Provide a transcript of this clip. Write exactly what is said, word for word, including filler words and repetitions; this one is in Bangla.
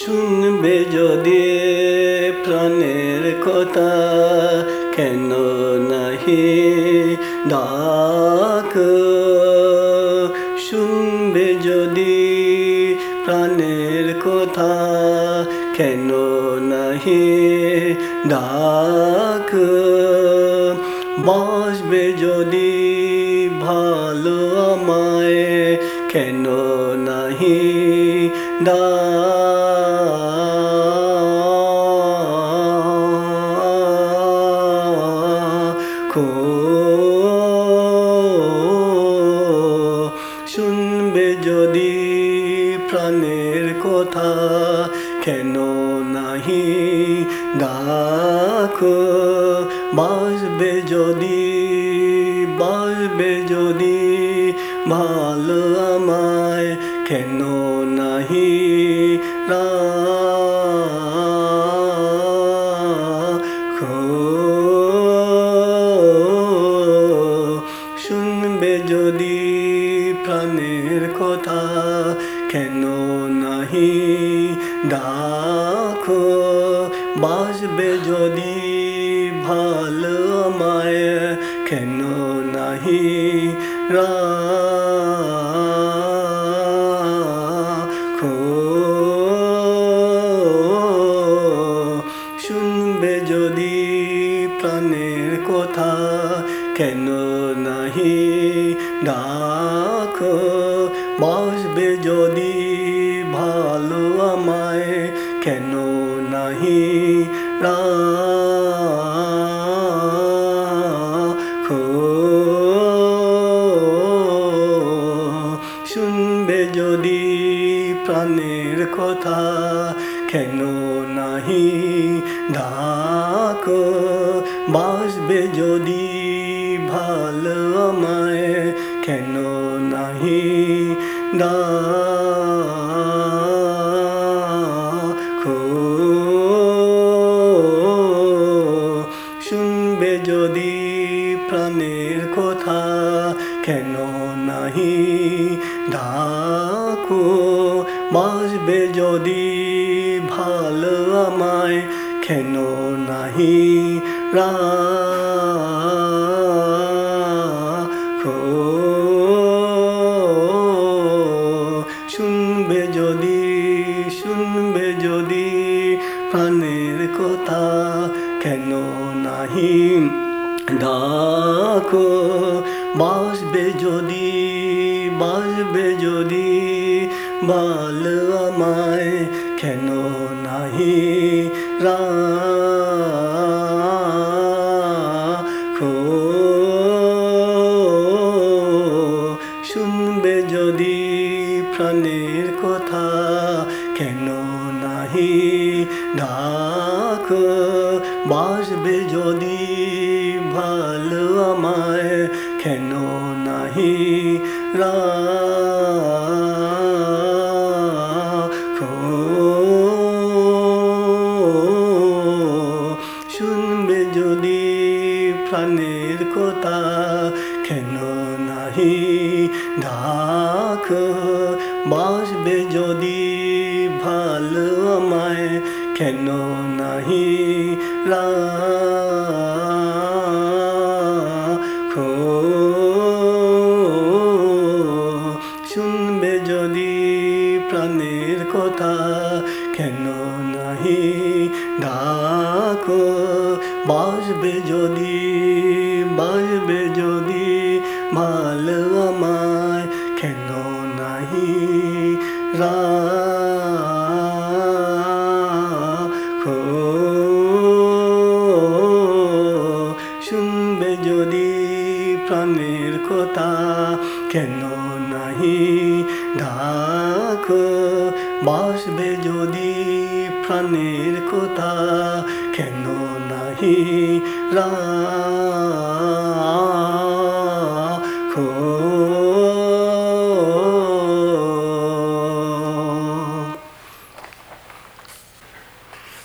শুনবে যদি প্রাণের কথা, কেন নাহি ডাক। শুনবে যদি প্রাণের কথা, কেন নাহি ডাক। বাসবে যদি ভালো আমায়, কেন নাহি ডাকো। শুনবে যদি প্রাণের কথা, কেন নাহি ডাকো। বাসবে যদি বাসবে যদি ভালো আমায়, কেন নাহি রাখো। শুনবে যদি প্রাণের কথা, কেন নাহি ডাকো। বাসবে যদি ভালো আমায়, কেন নাহি রাখো। শুনবে যদি প্রাণের কথা, কেন নাহি ডাকো। বাসবে যদি ভালো আমায়, কেন নাহি রাখো। শুনবে যদি প্রাণের কথা, কেন নাহি ডাকো। বাসবে যদি ভালো আমায়, কেন নাহি ডাকো। শুনবে যদি প্রাণের কথা, কেন নাহি ডাকো। বাসবে যদি ভালো আমায়, কেন নাহি রাখো। শুনবে যদি শুনবে যদি প্রাণের কথা, কেন নাহি ডাকো। বাসবে যদি বাসবে যদি ভালো আমায়, কেন নাহি রাখো। শুনবে যদি প্রাণের কথা, কেন নাহি ডাকো। বাসবে যদি ভালো আমায়, কেন নাহি রাখো। শুনবে যদি প্রাণের কথা, কেন নাহি ডাকো। বাসবে যদি ভালো আমায়, কেন নাহি রাখো। শুনবে যদি প্রাণের কথা, কেন নাহি ডাকো। বাসবে যদি বাসবে যদি ভালো আমায়, কেন নাহি রাখো। শুনবে যদি প্রাণের কথা, কেন নাহি ডাকো। বাসবে যদি প্রাণের কথা, কেন নাহি রাখো।